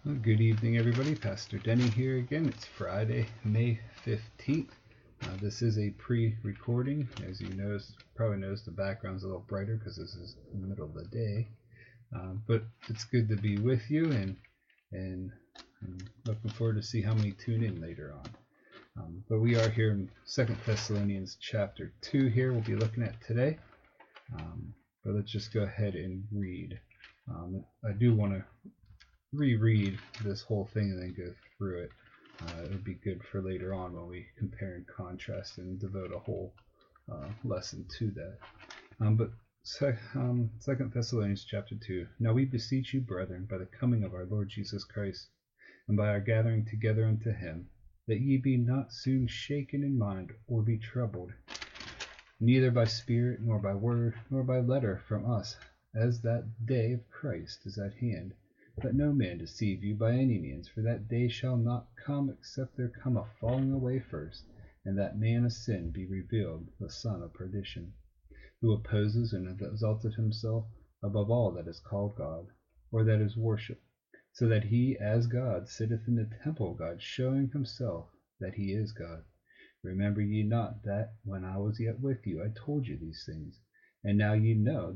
Well, good evening, everybody. Pastor Denny here again. It's Friday, May 15th. This is a pre-recording. As you probably noticed the background's a little brighter because this is in the middle of the day. But it's good to be with you, and I'm looking forward to see how many tune in later on. But we are here in 2 Thessalonians chapter 2 here we'll be looking at today. But let's just go ahead and read. I do want to reread this whole thing and then go through it. It would be good for later on when we compare and contrast and devote a whole lesson to that. But 2 Thessalonians chapter 2. Now we beseech you, brethren, by the coming of our Lord Jesus Christ, and by our gathering together unto him, that ye be not soon shaken in mind, or be troubled, neither by spirit, nor by word, nor by letter from us, as that day of Christ is at hand. Let no man deceive you by any means, for that day shall not come except there come a falling away first, and that man of sin be revealed, the son of perdition, who opposes and exalteth himself above all that is called God, or that is worshipped, so that he as God sitteth in the temple of God, showing himself that he is God. Remember ye not that when I was yet with you I told you these things, and now ye know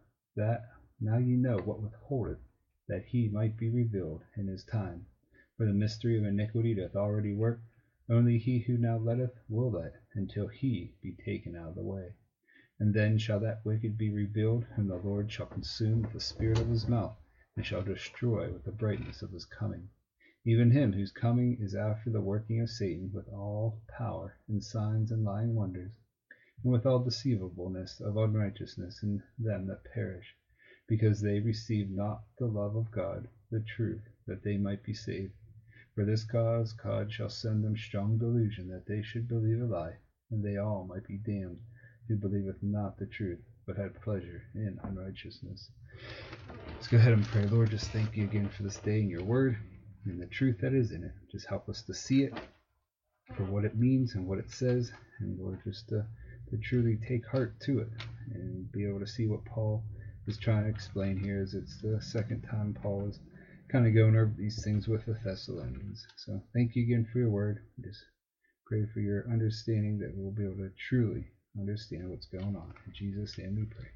what withholdeth, that he might be revealed in his time. For the mystery of iniquity doth already work, only he who now letteth will let, until he be taken out of the way. And then shall that wicked be revealed, whom the Lord shall consume with the spirit of his mouth, and shall destroy with the brightness of his coming. Even him whose coming is after the working of Satan, with all power, and signs and lying wonders, and with all deceivableness of unrighteousness in them that perish, because they receive not the love of God, the truth, that they might be saved. For this cause God shall send them strong delusion, that they should believe a lie, and they all might be damned, who believeth not the truth, but had pleasure in unrighteousness. Let's go ahead and pray. Lord, just thank you again for this day and your word, and the truth that is in it. Just help us to see it for what it means and what it says, and Lord, just to truly take heart to it, and be able to see what Paul is trying to explain here, as it's the second time Paul is kind of going over these things with the Thessalonians. So thank you again for your word. Just pray for your understanding, that we'll be able to truly understand what's going on. In Jesus' name we pray.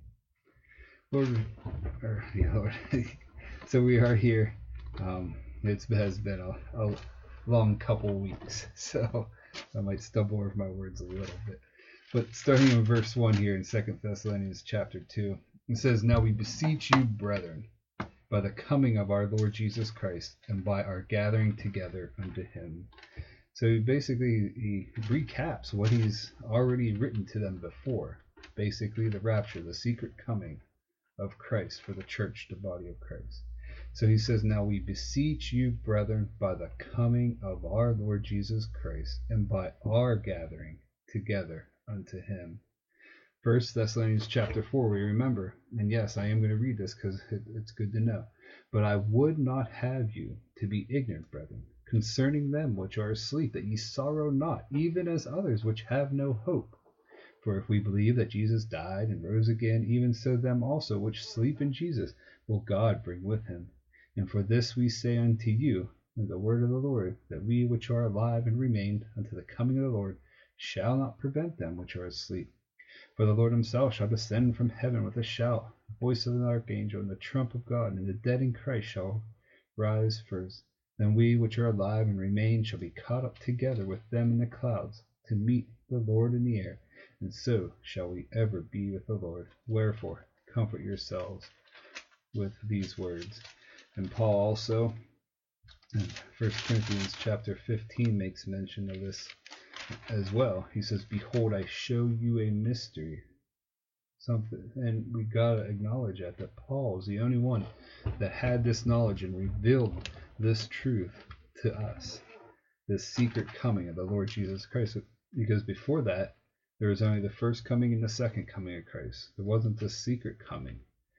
Amen. Lord. So we are here. It has been a long couple weeks, so I might stumble over my words a little bit. But starting in verse 1 here in 2 Thessalonians chapter 2, it says, Now we beseech you, brethren, by the coming of our Lord Jesus Christ, and by our gathering together unto him. So basically he recaps what he's already written to them before. Basically the rapture, the secret coming of Christ for the church, the body of Christ. So he says, Now we beseech you, brethren, by the coming of our Lord Jesus Christ, and by our gathering together unto him. 1 Thessalonians chapter 4, we remember, and yes, I am going to read this because it's good to know. But I would not have you to be ignorant, brethren, concerning them which are asleep, that ye sorrow not, even as others which have no hope. For if we believe that Jesus died and rose again, even so them also which sleep in Jesus will God bring with him. And for this we say unto you, in the word of the Lord, that we which are alive and remain unto the coming of the Lord shall not prevent them which are asleep. For the Lord himself shall descend from heaven with a shout, the voice of an archangel, and the trump of God, and the dead in Christ shall rise first. Then we which are alive and remain shall be caught up together with them in the clouds, to meet the Lord in the air, and so shall we ever be with the Lord. Wherefore, comfort yourselves with these words. And Paul also, in 1 Corinthians chapter 15, makes mention of this as well. He says, Behold, I show you a mystery. Something, and we gotta acknowledge that Paul is the only one that had this knowledge and revealed this truth to us, this secret coming of the Lord Jesus Christ. Because before that, there was only the first coming and the second coming of Christ. There wasn't this secret coming.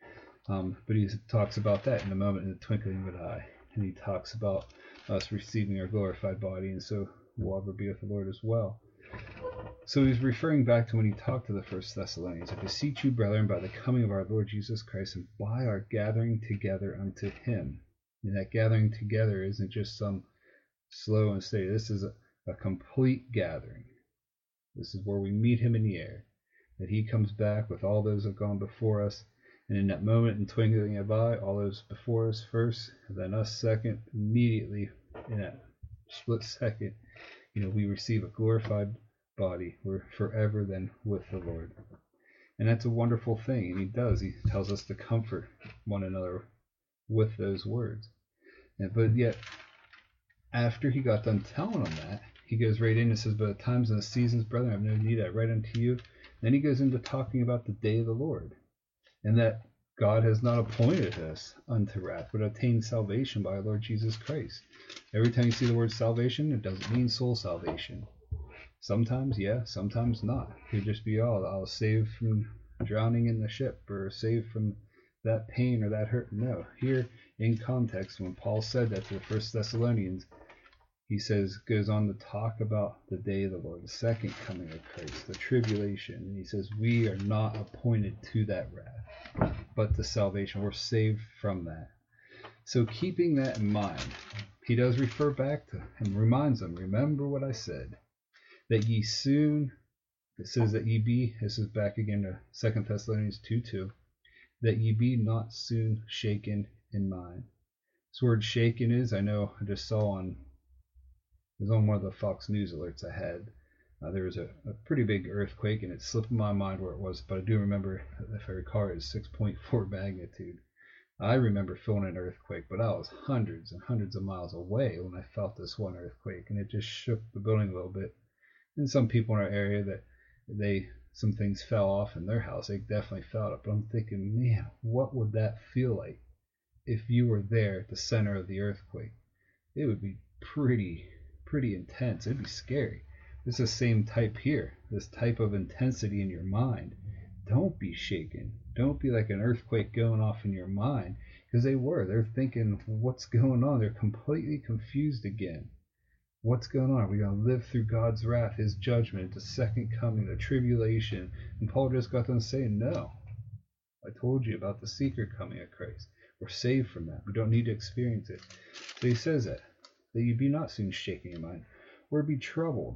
But he talks about that in a moment, in the twinkling of an eye, and he talks about us receiving our glorified body, and so we'll ever be with the Lord as well. So he's referring back to when he talked to the first Thessalonians. I beseech you, brethren, by the coming of our Lord Jesus Christ, and by our gathering together unto him. And that gathering together isn't just some slow and steady. This is a complete gathering. This is where we meet him in the air, that he comes back with all those who have gone before us. And in that moment, in twinkling of an eye, all those before us first, and then us second, immediately in that split second, we receive a glorified body. We're forever then with the Lord. And that's a wonderful thing. And he does. He tells us to comfort one another with those words. But yet, after he got done telling them that, he goes right in and says, "But at times and the seasons, brethren, I have no need, I write unto you." Then he goes into talking about the day of the Lord, and that God has not appointed us unto wrath, but obtained salvation by our Lord Jesus Christ. Every time you see the word salvation, it doesn't mean soul salvation. Sometimes, yeah, sometimes not. It could just be, I was saved from drowning in the ship, or saved from that pain or that hurt. No, here in context, when Paul said that to the First Thessalonians, he goes on to talk about the day of the Lord, the second coming of Christ, the tribulation. And he says, we are not appointed to that wrath, but to salvation. We're saved from that. So keeping that in mind, he does refer back to and reminds them, remember what I said, that ye soon, it says that ye be, this is back again to 2 Thessalonians 2:2, that ye be not soon shaken in mind. This word shaken is, I know, I just saw it was on one of the Fox News alerts I had. There was a pretty big earthquake, and it slipped in my mind where it was, but I do remember, if I recall, it was 6.4 magnitude. I remember feeling an earthquake, but I was hundreds and hundreds of miles away when I felt this one earthquake, and it just shook the building a little bit. And some people in our area, that some things fell off in their house, they definitely felt it. But I'm thinking, man, what would that feel like if you were there at the center of the earthquake? It would be pretty intense. It'd be scary. It's the same type here, this type of intensity in your mind. Don't be shaken. Don't be like an earthquake going off in your mind, because they're thinking, what's going on? They're completely confused again. What's going on? Are we going to live through God's wrath, his judgment, the second coming, the tribulation? And Paul just got them saying, no. I told you about the secret coming of Christ. We're saved from that. We don't need to experience it. So he says that ye be not soon shaken in mind, or be troubled,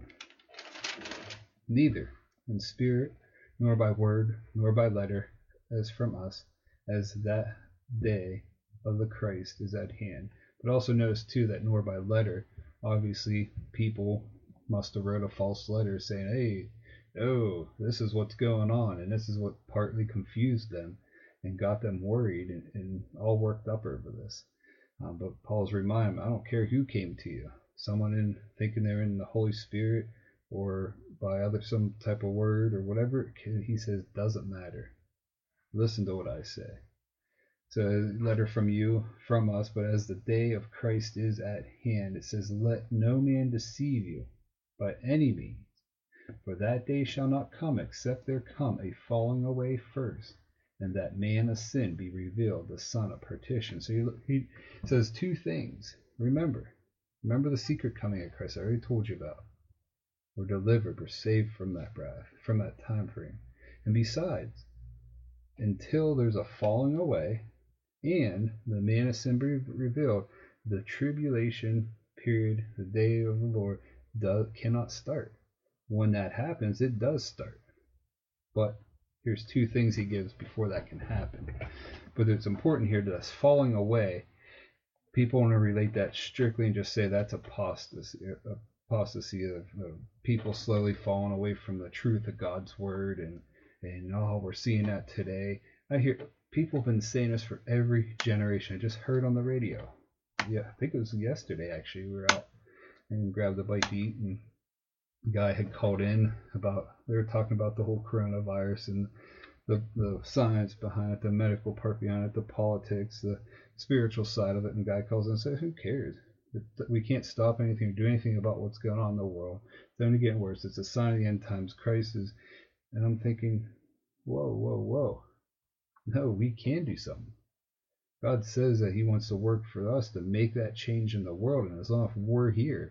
neither in spirit, nor by word, nor by letter, as from us, as that day of the Christ is at hand. But also notice too that nor by letter, obviously people must have wrote a false letter saying, hey, oh, this is what's going on, and this is what partly confused them and got them worried and all worked up over this. But Paul's reminding them, I don't care who came to you, someone thinking they're in the Holy Spirit, or by some type of word or whatever, he says, doesn't matter. Listen to what I say. So a letter from you, from us, but as the day of Christ is at hand, it says, let no man deceive you by any means, for that day shall not come except there come a falling away first, and that man of sin be revealed, the son of perdition. So he says two things. Remember the secret coming of Christ I already told you about. We're delivered, we're saved from that wrath, from that time frame. And besides, until there's a falling away and the man of sin be revealed, the tribulation period, the day of the Lord, cannot start. When that happens, it does start. But here's two things he gives before that can happen. But it's important here that us falling away, people want to relate that strictly and just say that's apostasy of people slowly falling away from the truth of God's word, and we're seeing that today. I hear people have been saying this for every generation. I just heard on the radio. Yeah, I think it was yesterday actually. We were out and grabbed a bite to eat, and the guy had called in they were talking about the whole coronavirus and the science behind it, the medical part behind it, the politics, the spiritual side of it. And the guy calls in and says, who cares? We can't stop anything or do anything about what's going on in the world. It's only getting worse. It's a sign of the end times. Christ is, and I'm thinking, whoa. No, we can do something. God says that he wants to work for us to make that change in the world. And as long as we're here,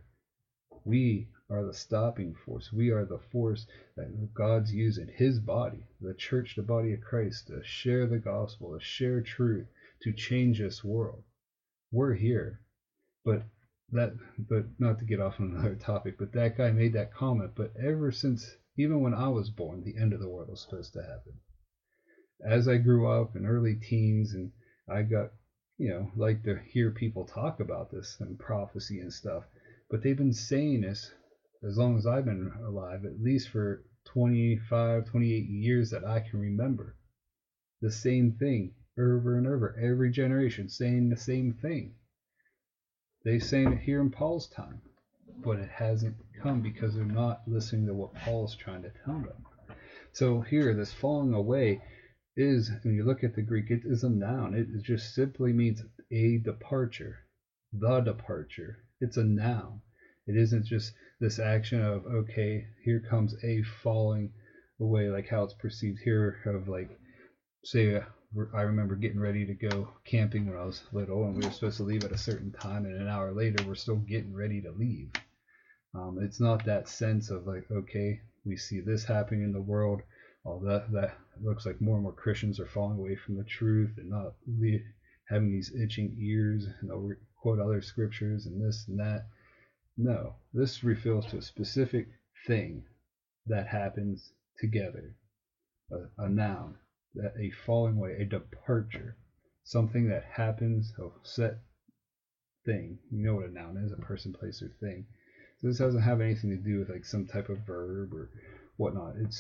we are the stopping force. We are the force that God's using, his body, the church, the body of Christ, to share the gospel, to share truth, to change this world. we're here. But not to get off on another topic, but that guy made that comment. But ever since, even when I was born, the end of the world was supposed to happen. As I grew up in early teens, and I got, like to hear people talk about this and prophecy and stuff, but they've been saying this as long as I've been alive, at least for 25, 28 years that I can remember. The same thing over and over, every generation saying the same thing. They saying it here in Paul's time, but it hasn't come because they're not listening to what Paul's trying to tell them. So here, this falling away is, when you look at the Greek, it is a noun. It just simply means a departure, the departure. It's a noun. It isn't just this action of, okay, here comes a falling away, like how it's perceived here of, like, say, I remember getting ready to go camping when I was little, and we were supposed to leave at a certain time, and an hour later we're still getting ready to leave. It's not that sense of like, okay, we see this happening in the world, all that looks like more and more Christians are falling away from the truth and not having these itching ears, and they'll quote other scriptures and this and that. No, this refers to a specific thing that happens together, a noun, that a falling away, a departure, something that happens, a set thing. You know what a noun is, a person, place, or thing. So this doesn't have anything to do with like some type of verb or whatnot. It's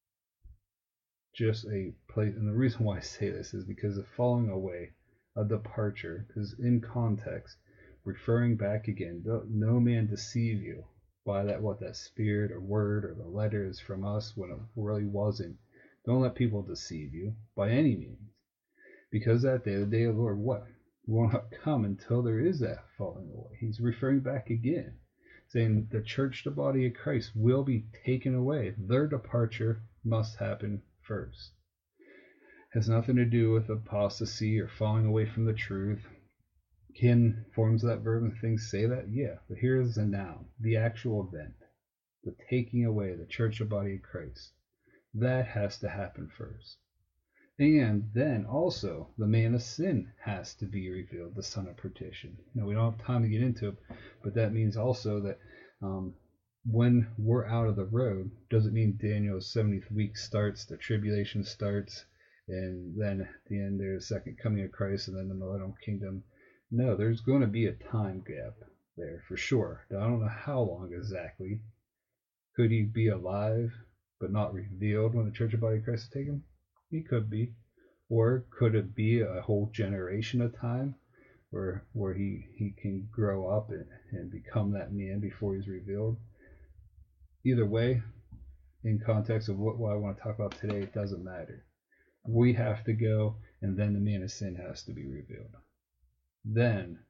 just a place. And the reason why I say this is because the falling away, a departure, is in context referring back again. No man deceive you by that spirit or word or the letters from us when it really wasn't. Don't let people deceive you by any means, because that day, the day of the Lord, what will not come until there is that falling away. He's referring back again, saying the church, the body of Christ, will be taken away. Their departure must happen first. It has nothing to do with apostasy or falling away from the truth. Can forms of that verb and things say that? Yeah, but here is the noun, the actual event, the taking away, the church, the body of Christ. That has to happen first. And then also the man of sin has to be revealed, the son of perdition. We don't have time to get into it, but that means also that when we're out of the road, doesn't mean Daniel's 70th week starts, the tribulation starts, and then at the end there's the second coming of Christ and then the millennial kingdom. No, there's going to be a time gap there for sure. Now, I don't know how long exactly. Could he be alive but not revealed when the church of body of Christ is taken? He could be. Or could it be a whole generation of time where he can grow up and become that man before he's revealed? Either way, in context of what I want to talk about today, it doesn't matter. We have to go, and then the man of sin has to be revealed. Then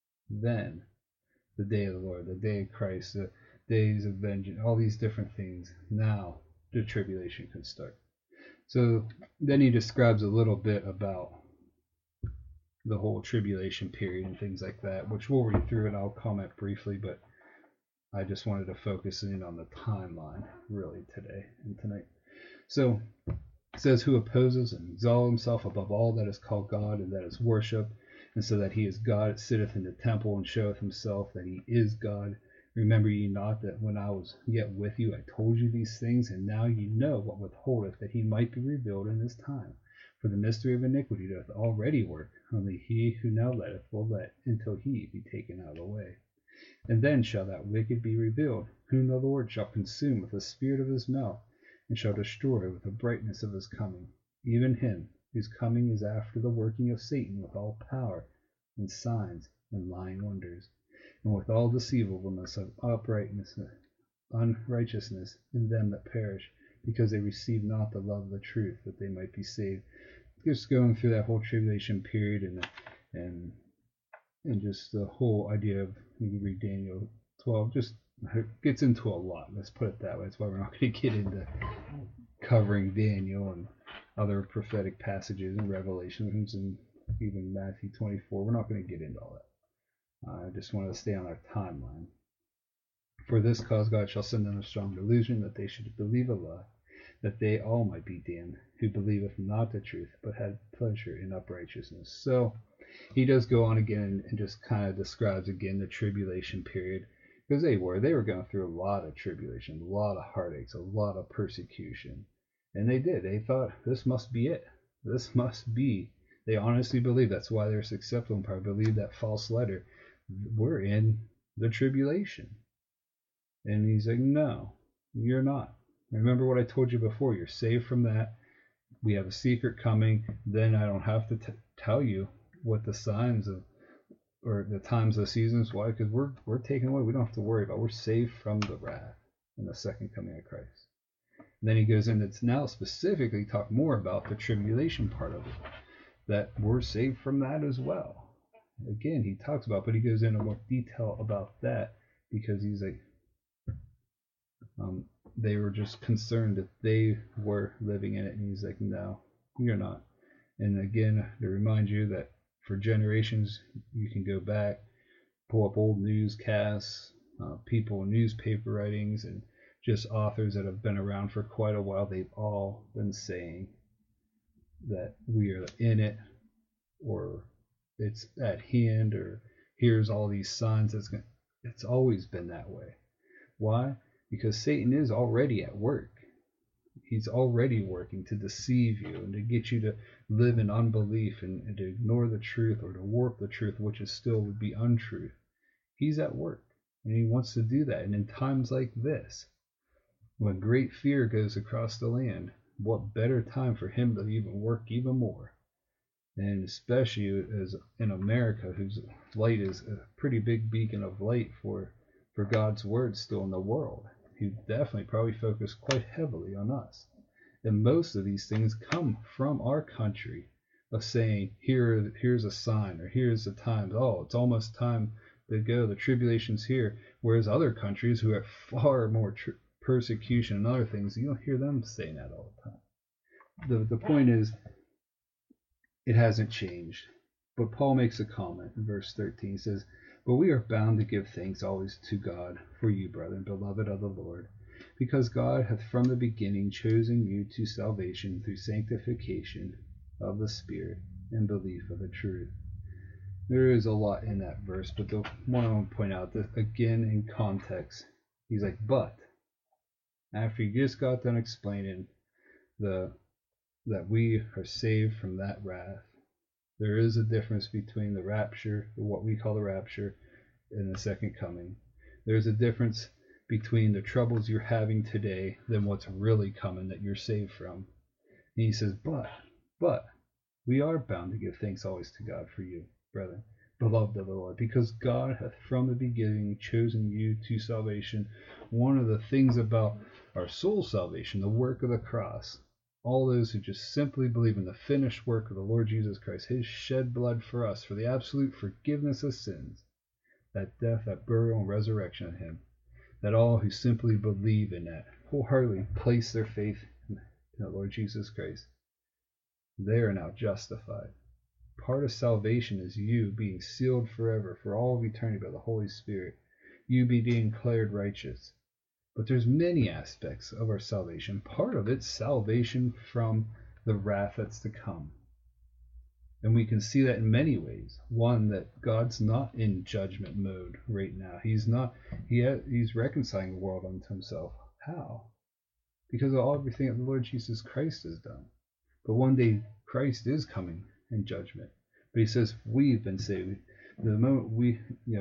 the day of the Lord, the day of Christ, the days of vengeance, all these different things. Now the tribulation can start. So then he describes a little bit about the whole tribulation period and things like that, which we'll read through and I'll comment briefly, but I just wanted to focus in on the timeline really today and tonight. So it says, who opposes and exalts himself above all that is called God and that is worship, and so that he is God, sitteth in the temple and showeth himself that he is God. Remember ye not that when I was yet with you, I told you these things, and now ye know what withholdeth, that he might be revealed in his time. For the mystery of iniquity doth already work, only he who now letteth will let, until he be taken out of the way. And then shall that wicked be revealed, whom the Lord shall consume with the spirit of his mouth, and shall destroy with the brightness of his coming, even him whose coming is after the working of Satan with all power and signs and lying wonders, and with all deceivableness of unrighteousness in them that perish, because they receive not the love of the truth, that they might be saved. Just going through that whole tribulation period and just the whole idea of, you can read Daniel 12, just gets into a lot. Let's put it that way. That's why we're not going to get into covering Daniel and other prophetic passages and Revelations and even Matthew 24. We're not going to get into all that. I just want to stay on our timeline. For this cause God shall send them a strong delusion, that they should believe a lie, that they all might be damned, who believeth not the truth, but had pleasure in unrighteousness. So he does go on again and just kind of describes again the tribulation period, because they were going through a lot of tribulation, a lot of heartaches, a lot of persecution. And they thought this must be it. This must be. They honestly believe that's why they're successful and probably believe that false letter. We're in the tribulation. And he's like, no, you're not. Remember what I told you before. You're saved from that. We have a secret coming. Then I don't have to tell you what the signs of or the times of seasons. Why? Because we're taken away. We don't have to worry about it. We're saved from the wrath in the second coming of Christ. And then he goes into now specifically talk more about the tribulation part of it, that we're saved from that as well. Again, he talks about, but he goes into more detail about that because he's like, they were just concerned that they were living in it, and he's like, no, you're not. And again, to remind you that for generations, you can go back, pull up old newscasts, people, newspaper writings, and just authors that have been around for quite a while. They've all been saying that we are in it, or it's at hand, or here's all these signs. It's always been that way. Why? Because Satan is already at work. He's already working to deceive you and to get you to live in unbelief and to ignore the truth or to warp the truth, which is still would be untruth. He's at work, and he wants to do that. And in times like this, when great fear goes across the land, what better time for him to even work even more? And especially as in America, whose light is a pretty big beacon of light for God's word still in the world. He definitely probably focused quite heavily on us. And most of these things come from our country of saying, here's a sign, or here's the time. Oh, it's almost time to go. The tribulation's here. Whereas other countries who have far more persecution and other things, you don't hear them saying that all the time. The point is, it hasn't changed. But Paul makes a comment in verse 13. He says, but we are bound to give thanks always to God for you, brethren, beloved of the Lord, because God hath from the beginning chosen you to salvation through sanctification of the Spirit and belief of the truth. There is a lot in that verse, but the one I want to point out, that again in context, he's like, but after he just got done explaining that we are saved from that wrath, there is a difference between the rapture, what we call the rapture, and the second coming. There's a difference between the troubles you're having today than what's really coming that you're saved from. And he says, but we are bound to give thanks always to God for you, brethren, beloved of the Lord, because God hath from the beginning chosen you to salvation. One of the things about our soul salvation, the work of the cross, all those who just simply believe in the finished work of the Lord Jesus Christ, his shed blood for us, for the absolute forgiveness of sins, that death, that burial, and resurrection of him, that all who simply believe in that, wholeheartedly place their faith in the Lord Jesus Christ, they are now justified. Part of salvation is you being sealed forever for all of eternity by the Holy Spirit, you being declared righteous. But there's many aspects of our salvation. Part of it's salvation from the wrath that's to come. And we can see that in many ways. One, that God's not in judgment mode right now. He's reconciling the world unto himself. How? Because of everything that the Lord Jesus Christ has done. But one day Christ is coming in judgment. But he says we've been saved. The moment we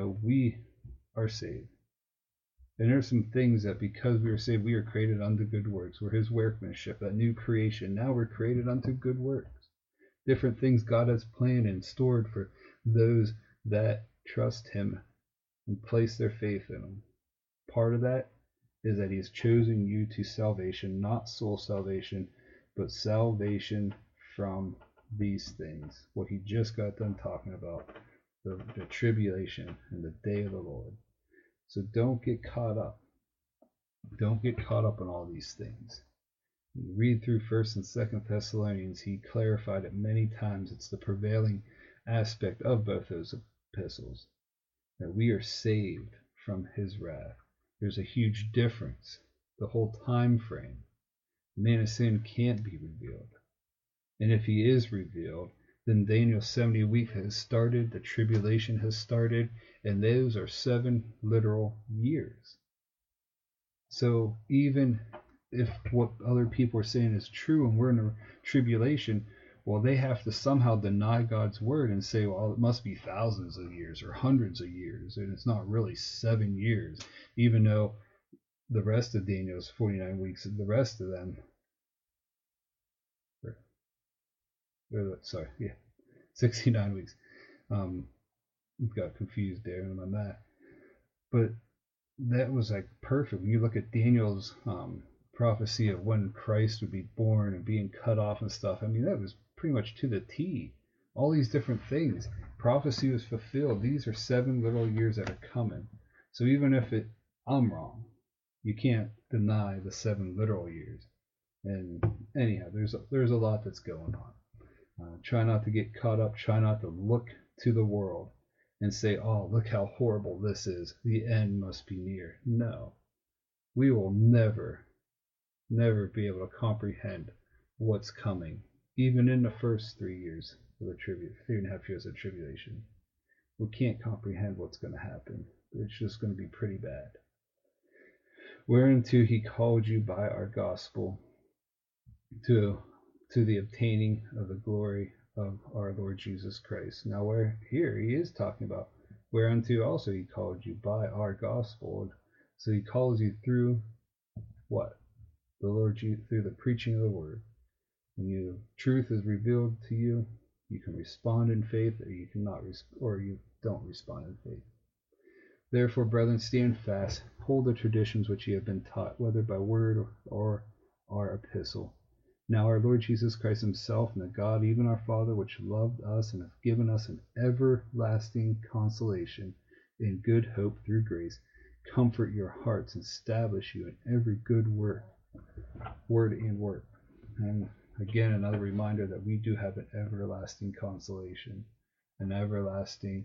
are saved. And there's some things that because we are saved, we are created unto good works. We're his workmanship, that new creation. Now we're created unto good works. Different things God has planned and stored for those that trust him and place their faith in him. Part of that is that he has chosen you to salvation, not soul salvation, but salvation from these things. What he just got done talking about, the tribulation and the day of the Lord. So don't get caught up. Don't get caught up in all these things. You read through 1st and 2nd Thessalonians, he clarified it many times. It's the prevailing aspect of both those epistles, that we are saved from his wrath. There's a huge difference. The whole time frame. The man of sin can't be revealed. And if he is revealed, Then Daniel's 70 week has started, the tribulation has started, and those are 7 literal years. So even if what other people are saying is true and we're in a tribulation, well, they have to somehow deny God's word and say, well, it must be thousands of years or hundreds of years, and it's not really 7 years, even though the rest of Daniel's 49 weeks, the rest of them, sorry, yeah, 69 weeks. Got confused there in my math. But that was like perfect. When you look at Daniel's prophecy of when Christ would be born and being cut off and stuff, I mean, that was pretty much to the T. All these different things. Prophecy was fulfilled. These are 7 literal years that are coming. So even if I'm wrong, you can't deny the 7 literal years. And anyhow, there's a lot that's going on. Try not to get caught up. Try not to look to the world and say, oh, look how horrible this is. The end must be near. No. We will never be able to comprehend what's coming, even in the first 3 years of the 3.5 years of tribulation. We can't comprehend what's going to happen. It's just going to be pretty bad. Whereunto he called you by our gospel to the obtaining of the glory of our Lord Jesus Christ. Now, where here he is talking about whereunto also he called you by our gospel. So he calls you through what? The Lord, through the preaching of the word. When truth is revealed to you, you can respond in faith, or you cannot, or you don't respond in faith. Therefore, brethren, stand fast, hold the traditions which ye have been taught, whether by word or our epistle. Now our Lord Jesus Christ himself, and the God, even our Father, which loved us and hath given us an everlasting consolation in good hope through grace, comfort your hearts and establish you in every good word and work. And again, another reminder that we do have an everlasting consolation, an everlasting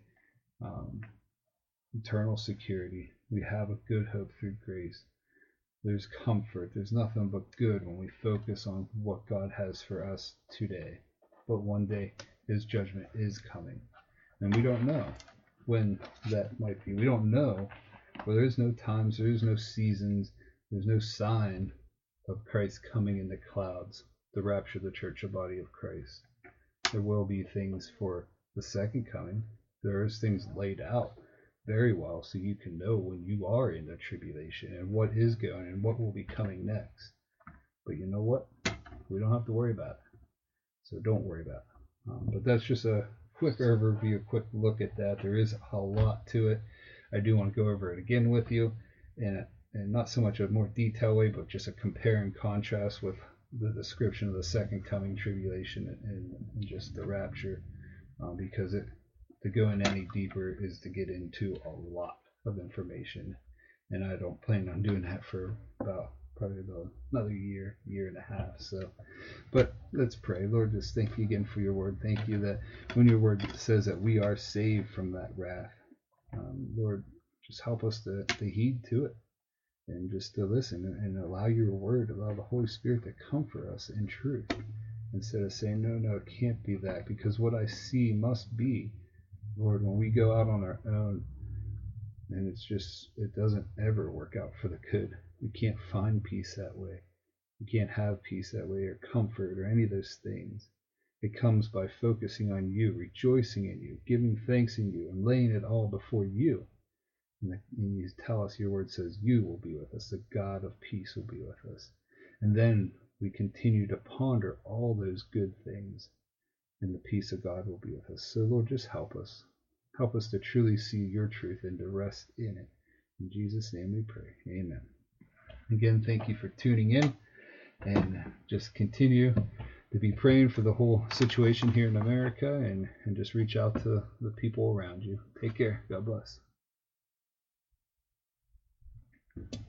eternal security. We have a good hope through grace. There's comfort. There's nothing but good when we focus on what God has for us today. But one day his judgment is coming. And we don't know when that might be. We don't know. Well, there's no times, there's no seasons, there's no sign of Christ coming in the clouds, the rapture of the church, the body of Christ. There will be things for the second coming. There's things laid out very well so you can know when you are in the tribulation and what is going and what will be coming next. But you know what? We don't have to worry about it. So don't worry about it. But that's just a quick overview, a quick look at that. There is a lot to it. I do want to go over it again with you, and not so much a more detailed way, but just a compare and contrast with the description of the second coming tribulation and just the rapture, because to go in any deeper is to get into a lot of information, and I don't plan on doing that for probably another year and a half. So, but let's pray. Lord, just thank you again for your word. Thank you that when your word says that we are saved from that wrath, Lord, just help us to heed to it and just to listen and allow your word, allow the Holy Spirit to comfort us in truth, instead of saying, no, it can't be that, because what I see must be. Lord, when we go out on our own, and it doesn't ever work out for the good. We can't find peace that way. We can't have peace that way, or comfort, or any of those things. It comes by focusing on you, rejoicing in you, giving thanks in you, and laying it all before you. And you tell us, your word says, you will be with us. The God of peace will be with us. And then we continue to ponder all those good things, and the peace of God will be with us. So, Lord, just help us. Help us to truly see your truth and to rest in it. In Jesus' name we pray. Amen. Again, thank you for tuning in, and just continue to be praying for the whole situation here in America, and just reach out to the people around you. Take care. God bless.